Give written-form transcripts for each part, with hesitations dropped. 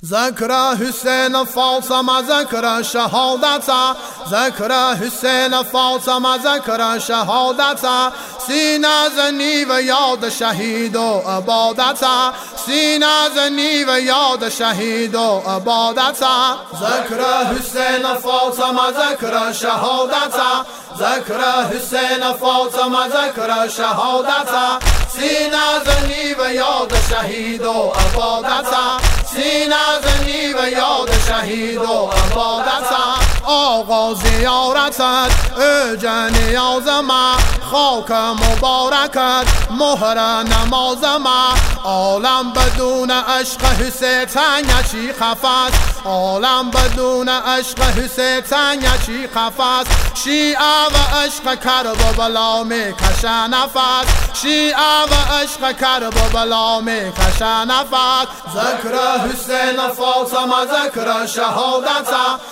ذکر حسین فاطمه ذکر شهادت، ذکر حسین فاطمه ذکر شهادت، سینه زنی و یاد شهید و عبادت، سینه زنی و یاد شهید و عبادت. ذکر حسین فاطمه ذکر شهادت، ذکر حسین فاطمه ذکر شهادت، سینه زنی و یاد شهید و عبادت، سینه زنی و یاد شهید و عبادت. آقا زیارتت اوج نیاز ما، خاک مبارکت مهر نماز ما. عالم بدون عشق حسین چی خفاست، عالم بدون عشق حسین چی خفاست. شیعه و عشق کربلا میکشه نفس، شیعه و عشق کربلا میکشه نفس. ذکر حسین فاطمه ذکر شهادت،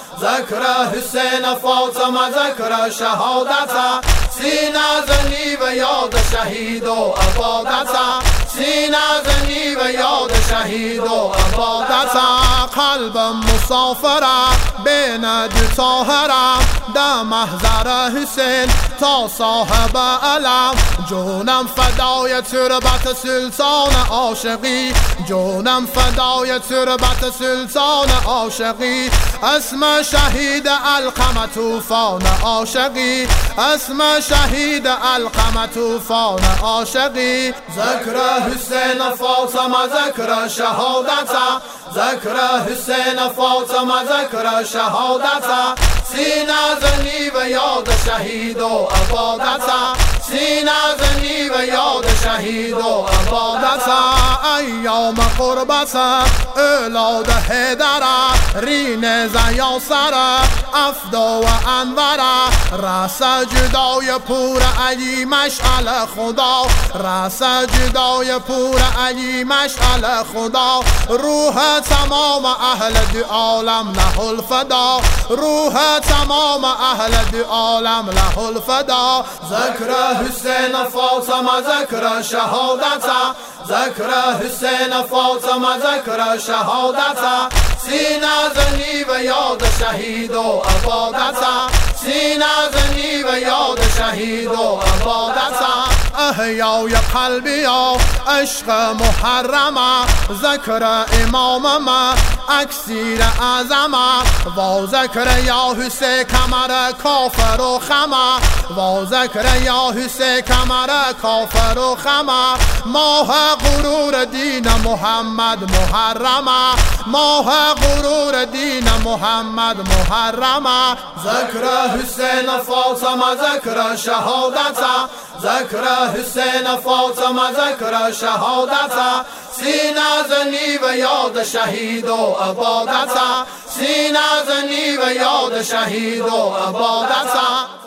ذکر حسین فاطمه ذکر شهادت، سینه زنی و یاد شهید و عبادت، سینه زنی و یاد شهید و عبادت. قلب مسافرم بین دو طاهرم، در محضر حسین تا صاحب علم. جونم فدای تربت سلطان عاشقی، جونم فدای تربت سلطان عاشقی. اسم شهید علقمه طوفان عاشقی، اسم شهید علقمه طوفان عاشقی. ذکر حسین فاطمه ذکر شهادت، ذکر حسین فاطمه ذکر شهادت، سینه زنی و یاد شهید و عبادت، سینه زنی و یاد شهید و عبادت. ایام قربت اولاد حیدر، رین زیاسر افدا و انور. رس جدای پور علی مشعل خدا، رس جدای پور علی مشعل خدا. روح تمام اهل دو عالم له الفدا، روح تمام اهل دو عالم له الفدا. ذکر حسین فاطمه ذکر شهادت، ذکر حسین فاطمه ذکر شهادت، سینه زنی و یاد شهید و عبادت، سینه زنی و یاد شهید و عبادت. احیای قلبی و عشق محرمه، ذکر امامم اکسیر اعظمه. و ذکر یا حسین کمر کافر و خمه، و ذکر یا حسین کمر کافر و خمه. ماه غرور دین محمد محرمه، ماه غرور دین محمد محرمه. ذکر حسین فاطمه ذکر شهادت، ذکر حسین فاطمه ذکر شهادت، سینه زنی و یاد شهید و عبادت، سینه زنی و یاد شهید و عبادت.